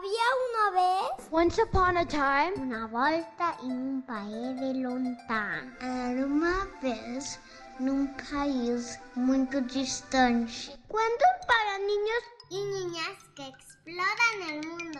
Había una vez, once upon a time, una volta in un paese lontano. Era uma vez num país muito distante. Cuentos para niños y niñas que exploran el mundo.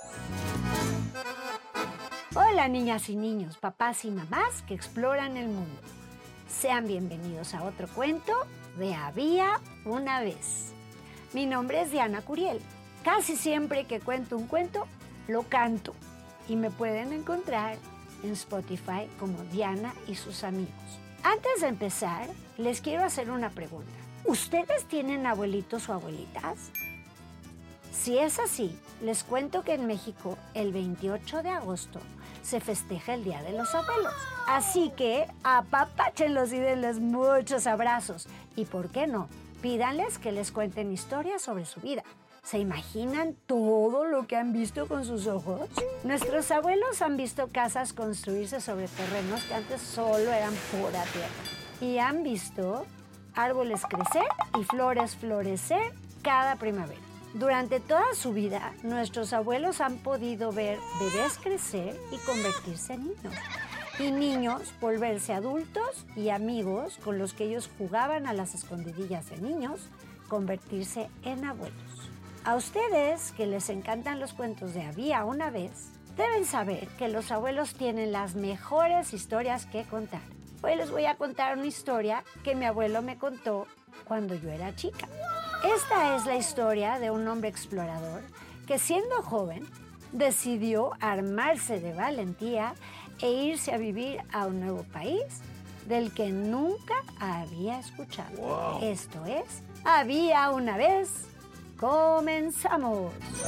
Hola niñas y niños, papás y mamás que exploran el mundo. Sean bienvenidos a otro cuento de Había una vez. Mi nombre es Diana Curiel. Casi siempre que cuento un cuento, lo canto y me pueden encontrar en Spotify como Diana y sus amigos. Antes de empezar, les quiero hacer una pregunta. ¿Ustedes tienen abuelitos o abuelitas? Si es así, les cuento que en México el 28 de agosto se festeja el Día de los Abuelos. Así que apapáchenlos y denles muchos abrazos. Y ¿por qué no? Pídanles que les cuenten historias sobre su vida. ¿Se imaginan todo lo que han visto con sus ojos? Nuestros abuelos han visto casas construirse sobre terrenos que antes solo eran pura tierra. Y han visto árboles crecer y flores florecer cada primavera. Durante toda su vida, nuestros abuelos han podido ver bebés crecer y convertirse en niños. Y niños volverse adultos y amigos con los que ellos jugaban a las escondidillas de niños, convertirse en abuelos. A ustedes, que les encantan los cuentos de Había una vez, deben saber que los abuelos tienen las mejores historias que contar. Hoy les voy a contar una historia que mi abuelo me contó cuando yo era chica. Esta es la historia de un hombre explorador que, siendo joven, decidió armarse de valentía e irse a vivir a un nuevo país del que nunca había escuchado. Wow. Esto es Había una vez. ¡Comenzamos!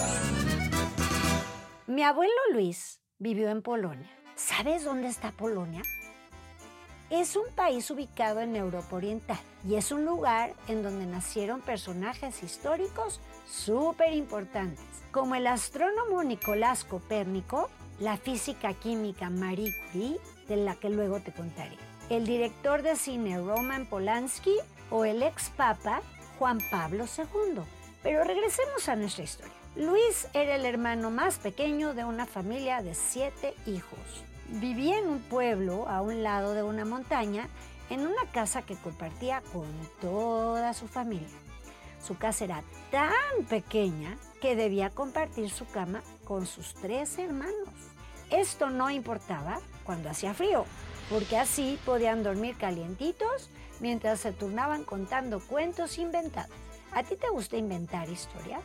Mi abuelo Luis vivió en Polonia. ¿Sabes dónde está Polonia? Es un país ubicado en Europa Oriental y es un lugar en donde nacieron personajes históricos súper importantes, como el astrónomo Nicolás Copérnico, la física química Marie Curie, de la que luego te contaré, el director de cine Roman Polanski o el ex papa Juan Pablo II. Pero regresemos a nuestra historia. Luis era el hermano más pequeño de una familia de 7 hijos. Vivía en un pueblo a un lado de una montaña, en una casa que compartía con toda su familia. Su casa era tan pequeña que debía compartir su cama con sus 3 hermanos. Esto no importaba cuando hacía frío, porque así podían dormir calientitos mientras se turnaban contando cuentos inventados. ¿A ti te gusta inventar historias?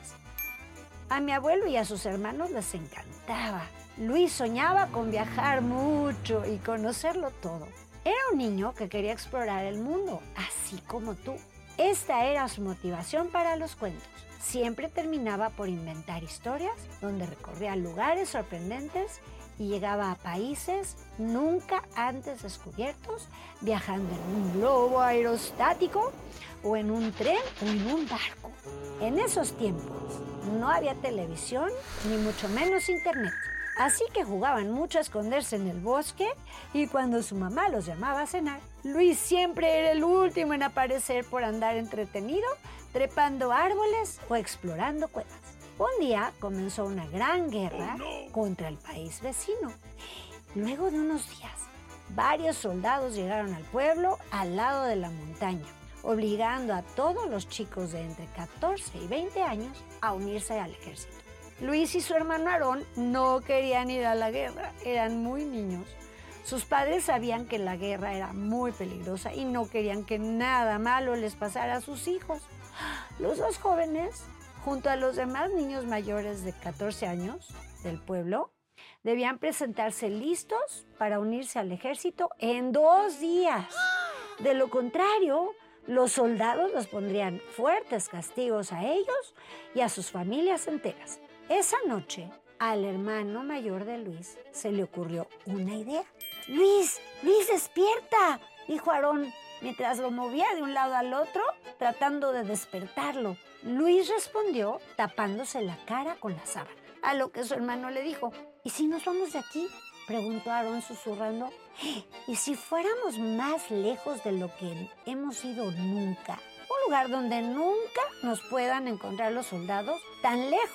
A mi abuelo y a sus hermanos les encantaba. Luis soñaba con viajar mucho y conocerlo todo. Era un niño que quería explorar el mundo, así como tú. Esta era su motivación para los cuentos. Siempre terminaba por inventar historias donde recorría lugares sorprendentes y llegaba a países nunca antes descubiertos, viajando en un globo aerostático o en un tren o en un barco. En esos tiempos no había televisión ni mucho menos internet. Así que jugaban mucho a esconderse en el bosque y cuando su mamá los llamaba a cenar, Luis siempre era el último en aparecer por andar entretenido, trepando árboles o explorando cuevas. Un día comenzó una gran guerra contra el país vecino. Luego de unos días, varios soldados llegaron al pueblo al lado de la montaña, obligando a todos los chicos de entre 14 y 20 años a unirse al ejército. Luis y su hermano Aarón no querían ir a la guerra, eran muy niños. Sus padres sabían que la guerra era muy peligrosa y no querían que nada malo les pasara a sus hijos. Los 2 jóvenes, junto a los demás niños mayores de 14 años del pueblo, debían presentarse listos para unirse al ejército en 2 días. De lo contrario, los soldados les pondrían fuertes castigos a ellos y a sus familias enteras. Esa noche, al hermano mayor de Luis se le ocurrió una idea. ¡Luis, despierta!, dijo Aarón, mientras lo movía de un lado al otro, tratando de despertarlo. Luis respondió tapándose la cara con la sábana, a lo que su hermano le dijo: ¿y si nos vamos de aquí?, preguntó Aarón susurrando. ¿Y si fuéramos más lejos de lo que hemos ido nunca? Un lugar donde nunca nos puedan encontrar los soldados, tan lejos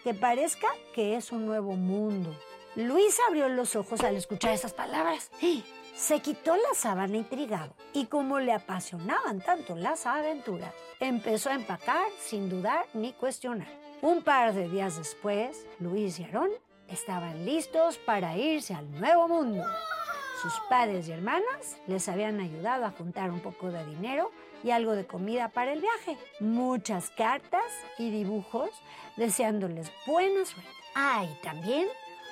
que parezca que es un nuevo mundo. Luis abrió los ojos al escuchar esas palabras. Se quitó la sábana intrigado y como le apasionaban tanto las aventuras, empezó a empacar sin dudar ni cuestionar. Un par de días después, Luis y Aarón estaban listos para irse al nuevo mundo. Sus padres y hermanas les habían ayudado a juntar un poco de dinero y algo de comida para el viaje. Muchas cartas y dibujos deseándoles buena suerte. Y también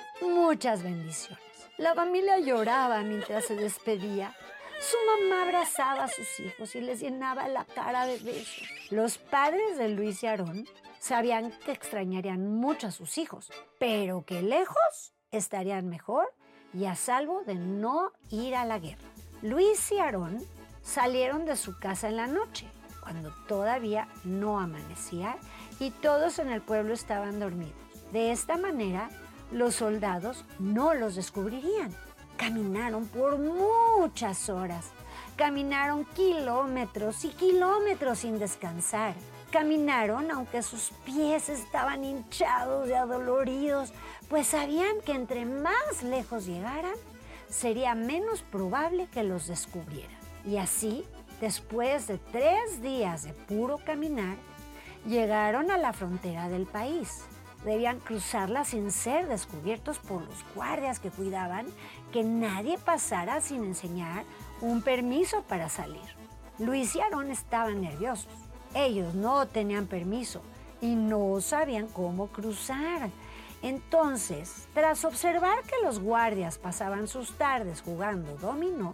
muchas bendiciones. La familia lloraba mientras se despedía. Su mamá abrazaba a sus hijos y les llenaba la cara de besos. Los padres de Luis y Aarón sabían que extrañarían mucho a sus hijos, pero que lejos estarían mejor y a salvo de no ir a la guerra. Luis y Aarón salieron de su casa en la noche, cuando todavía no amanecía y todos en el pueblo estaban dormidos. De esta manera, los soldados no los descubrirían. Caminaron por muchas horas. Caminaron kilómetros y kilómetros sin descansar. Caminaron aunque sus pies estaban hinchados y adoloridos, pues sabían que entre más lejos llegaran, sería menos probable que los descubrieran. Y así, después de 3 días de puro caminar, llegaron a la frontera del país. Debían cruzarla sin ser descubiertos por los guardias que cuidaban que nadie pasara sin enseñar un permiso para salir. Luis y Aarón estaban nerviosos. Ellos no tenían permiso y no sabían cómo cruzar. Entonces, tras observar que los guardias pasaban sus tardes jugando dominó,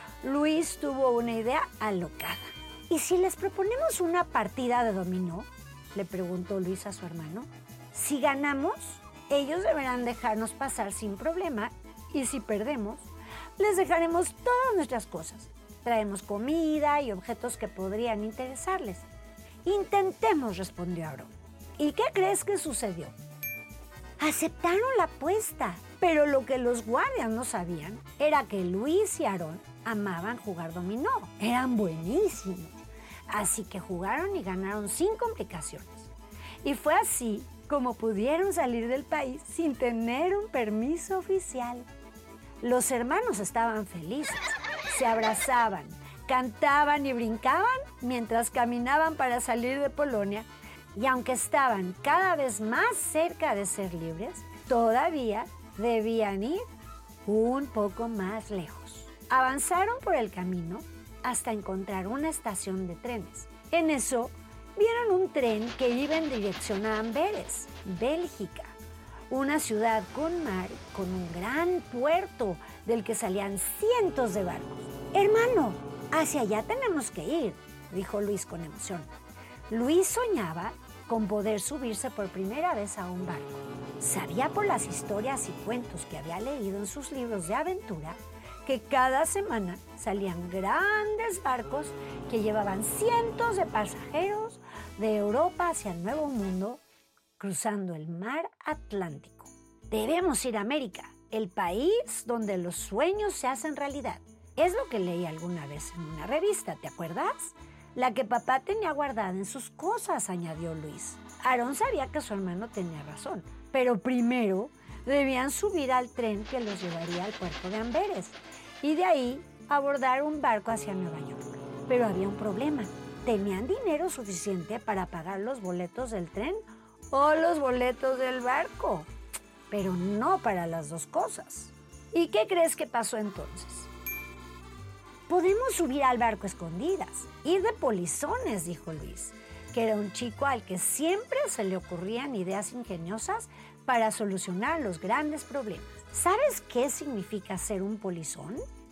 Luis tuvo una idea alocada. ¿Y si les proponemos una partida de dominó?, le preguntó Luis a su hermano. Si ganamos, ellos deberán dejarnos pasar sin problema y si perdemos, les dejaremos todas nuestras cosas. Traemos comida y objetos que podrían interesarles. Intentemos, respondió Aarón. ¿Y qué crees que sucedió? Aceptaron la apuesta, pero lo que los guardias no sabían era que Luis y Aarón amaban jugar dominó. Eran buenísimos. Así que jugaron y ganaron sin complicaciones. Y fue así como pudieron salir del país sin tener un permiso oficial. Los hermanos estaban felices, se abrazaban, cantaban y brincaban mientras caminaban para salir de Polonia y aunque estaban cada vez más cerca de ser libres, todavía debían ir un poco más lejos. Avanzaron por el camino hasta encontrar una estación de trenes. En eso, vieron un tren que iba en dirección a Amberes, Bélgica, una ciudad con mar, con un gran puerto del que salían cientos de barcos. Hermano, hacia allá tenemos que ir, dijo Luis con emoción. Luis soñaba con poder subirse por primera vez a un barco. Sabía por las historias y cuentos que había leído en sus libros de aventura que cada semana salían grandes barcos que llevaban cientos de pasajeros de Europa hacia el Nuevo Mundo, cruzando el mar Atlántico. Debemos ir a América, el país donde los sueños se hacen realidad. Es lo que leí alguna vez en una revista, ¿te acuerdas? La que papá tenía guardada en sus cosas, añadió Luis. Aarón sabía que su hermano tenía razón, pero primero debían subir al tren que los llevaría al puerto de Amberes y de ahí abordar un barco hacia Nueva York. Pero había un problema. ¿Tenían dinero suficiente para pagar los boletos del tren o los boletos del barco? Pero no para las dos cosas. ¿Y qué crees que pasó entonces? Podemos subir al barco escondidas, ir de polizones, dijo Luis, que era un chico al que siempre se le ocurrían ideas ingeniosas para solucionar los grandes problemas. ¿Sabes qué significa ser un polizón?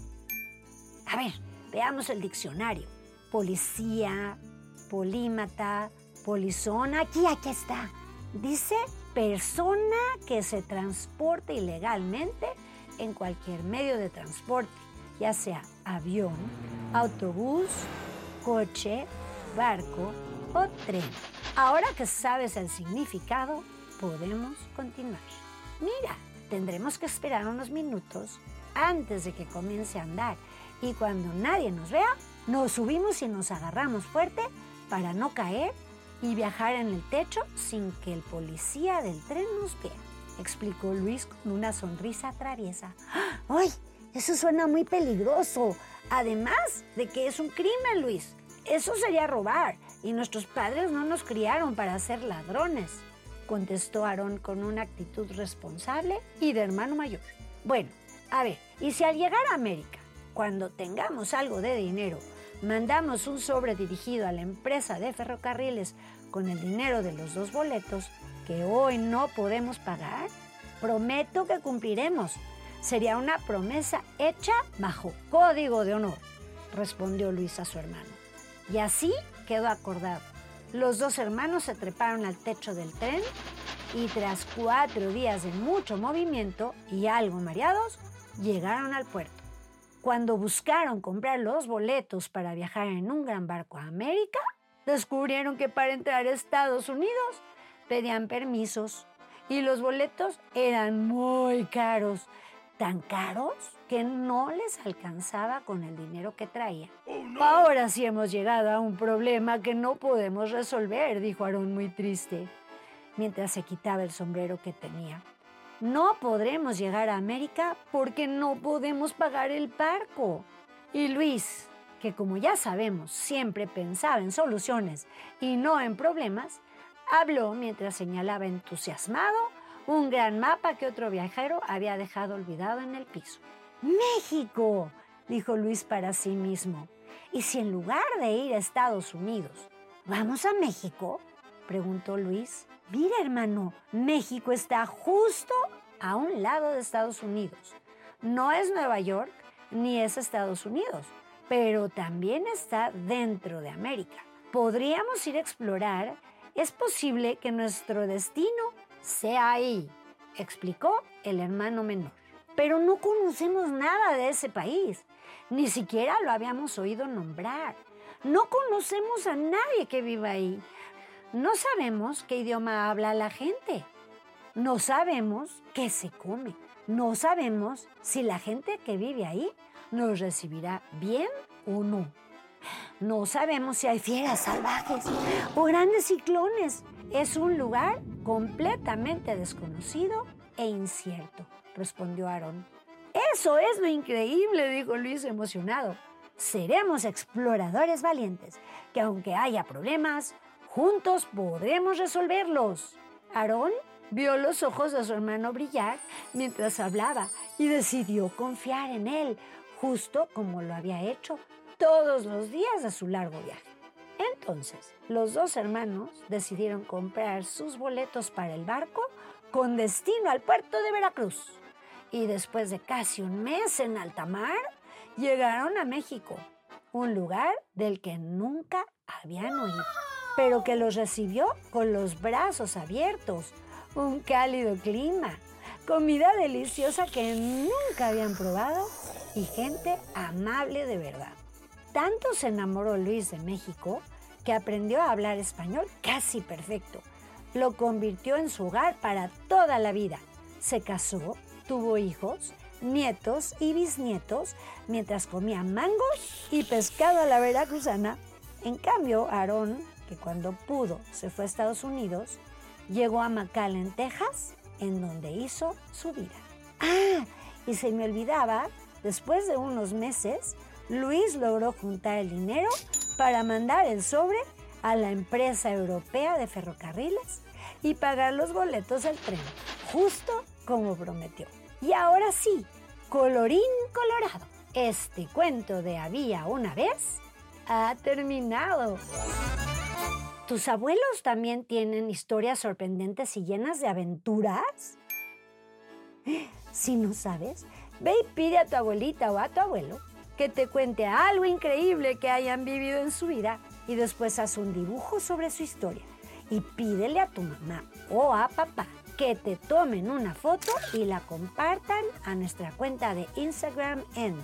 A ver, veamos el diccionario. Policía, polímata, polizón, aquí está. Dice persona que se transporta ilegalmente en cualquier medio de transporte, ya sea avión, autobús, coche, barco o tren. Ahora que sabes el significado, podemos continuar. Mira, tendremos que esperar unos minutos antes de que comience a andar y cuando nadie nos vea, nos subimos y nos agarramos fuerte para no caer y viajar en el techo sin que el policía del tren nos vea, explicó Luis con una sonrisa traviesa. ¡Ay! Eso suena muy peligroso. Además de que es un crimen, Luis. Eso sería robar y nuestros padres no nos criaron para ser ladrones, contestó Aarón con una actitud responsable y de hermano mayor. Bueno, a ver, y si al llegar a América, cuando tengamos algo de dinero, mandamos un sobre dirigido a la empresa de ferrocarriles con el dinero de los 2 boletos que hoy no podemos pagar, prometo que cumpliremos. Sería una promesa hecha bajo código de honor, respondió Luis a su hermano. Y así quedó acordado. Los 2 hermanos se treparon al techo del tren y tras 4 días de mucho movimiento y algo mareados, llegaron al puerto. Cuando buscaron comprar los boletos para viajar en un gran barco a América, descubrieron que para entrar a Estados Unidos pedían permisos y los boletos eran muy caros, tan caros que no les alcanzaba con el dinero que traían. Oh, no. Ahora sí hemos llegado a un problema que no podemos resolver, dijo Aarón muy triste, mientras se quitaba el sombrero que tenía. No podremos llegar a América porque no podemos pagar el barco. Y Luis, que como ya sabemos, siempre pensaba en soluciones y no en problemas, habló mientras señalaba entusiasmado un gran mapa que otro viajero había dejado olvidado en el piso. ¡México!, dijo Luis para sí mismo. ¿Y si en lugar de ir a Estados Unidos, vamos a México?, preguntó Luis. Mira, hermano, México está justo a un lado de Estados Unidos. No es Nueva York ni es Estados Unidos, pero también está dentro de América. Podríamos ir a explorar. Es posible que nuestro destino sea ahí, explicó el hermano menor. Pero no conocemos nada de ese país. Ni siquiera lo habíamos oído nombrar. No conocemos a nadie que viva ahí. No sabemos qué idioma habla la gente. No sabemos qué se come. No sabemos si la gente que vive ahí nos recibirá bien o no. No sabemos si hay fieras salvajes o grandes ciclones. Es un lugar completamente desconocido e incierto, respondió Aarón. Eso es lo increíble, dijo Luis emocionado. Seremos exploradores valientes, que aunque haya problemas, juntos podremos resolverlos. Aarón vio los ojos de su hermano brillar mientras hablaba y decidió confiar en él, justo como lo había hecho todos los días de su largo viaje. Entonces, los 2 hermanos decidieron comprar sus boletos para el barco con destino al puerto de Veracruz. Y después de casi un mes en alta mar, llegaron a México, un lugar del que nunca habían oído, pero que los recibió con los brazos abiertos, un cálido clima, comida deliciosa que nunca habían probado y gente amable de verdad. Tanto se enamoró Luis de México que aprendió a hablar español casi perfecto. Lo convirtió en su hogar para toda la vida. Se casó, tuvo hijos, nietos y bisnietos mientras comía mangos y pescado a la veracruzana. En cambio, Aarón, que cuando pudo se fue a Estados Unidos, llegó a McAllen, Texas, en donde hizo su vida. Y se me olvidaba, después de unos meses, Luis logró juntar el dinero para mandar el sobre a la empresa europea de ferrocarriles y pagar los boletos del tren, justo como prometió. Y ahora sí, colorín colorado, este cuento de Había una vez ha terminado. ¿Tus abuelos también tienen historias sorprendentes y llenas de aventuras? Si no sabes, ve y pide a tu abuelita o a tu abuelo que te cuente algo increíble que hayan vivido en su vida y después haz un dibujo sobre su historia y pídele a tu mamá o a papá que te tomen una foto y la compartan a nuestra cuenta de Instagram en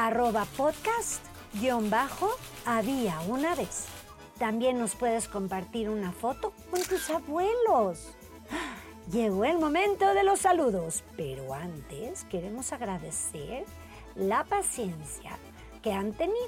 @podcast_había una vez. También nos puedes compartir una foto con tus abuelos. Llegó el momento de los saludos, pero antes queremos agradecer la paciencia que han tenido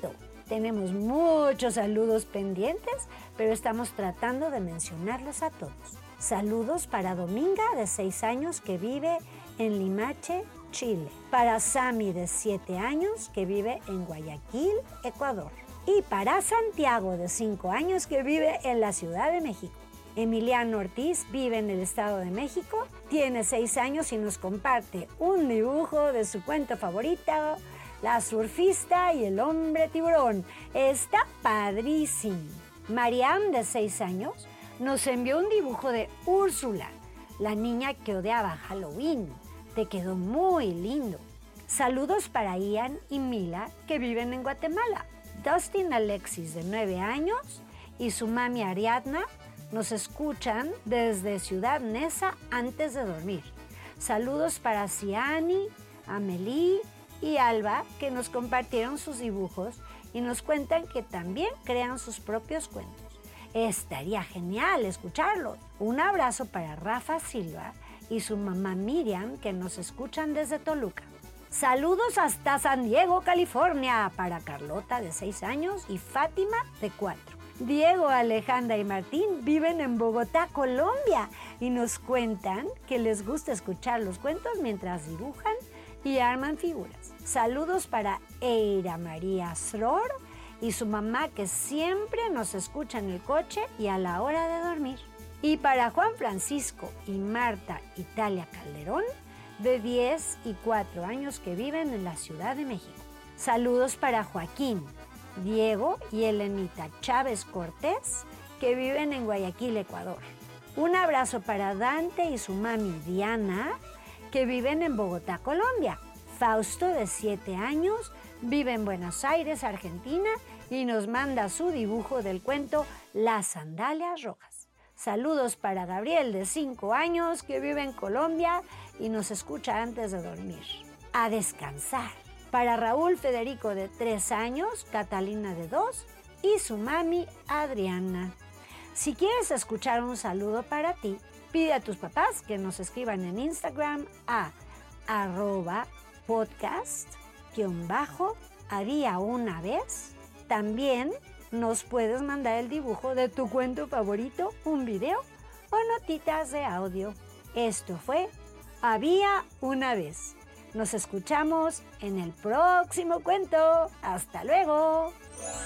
Tenemos muchos saludos pendientes, pero estamos tratando de mencionarlos a todos. Saludos para Dominga, de 6 años, que vive en Limache, Chile. Para Sami, de 7 años, que vive en Guayaquil, Ecuador. Y para Santiago, de 5 años, que vive en la Ciudad de México. Emiliano Ortiz vive en el Estado de México, tiene 6 años y nos comparte un dibujo de su cuento favorito, La surfista y el hombre tiburón. Está padrísimo. Mariam, de 6 años, nos envió un dibujo de Úrsula, la niña que odiaba Halloween. Te quedó muy lindo. Saludos para Ian y Mila, que viven en Guatemala. Dustin Alexis, de 9 años, y su mami Ariadna nos escuchan desde Ciudad Neza antes de dormir. Saludos para Ciani, Amelie y Alba, que nos compartieron sus dibujos y nos cuentan que también crean sus propios cuentos. Estaría genial escucharlos. Un abrazo para Rafa Silva y su mamá Miriam, que nos escuchan desde Toluca. Saludos hasta San Diego, California, para Carlota, de 6 años, y Fátima, de 4. Diego, Alejandra y Martín viven en Bogotá, Colombia, y nos cuentan que les gusta escuchar los cuentos mientras dibujan y arman figuras. Saludos para Eira María Sror y su mamá, que siempre nos escucha en el coche y a la hora de dormir. Y para Juan Francisco y Marta Italia Calderón, de 10 y 4 años, que viven en la Ciudad de México. Saludos para Joaquín, Diego y Elenita Chávez Cortés, que viven en Guayaquil, Ecuador. Un abrazo para Dante y su mami Diana, que viven en Bogotá, Colombia. Fausto, de 7 años, vive en Buenos Aires, Argentina, y nos manda su dibujo del cuento Las Sandalias Rojas. Saludos para Gabriel, de 5 años, que vive en Colombia y nos escucha antes de dormir. A descansar. Para Raúl Federico, de 3 años, Catalina, de 2, y su mami Adriana. Si quieres escuchar un saludo para ti, pide a tus papás que nos escriban en Instagram a @podcast_había-una-vez. También nos puedes mandar el dibujo de tu cuento favorito, un video o notitas de audio. Esto fue Había una vez. Nos escuchamos en el próximo cuento. ¡Hasta luego!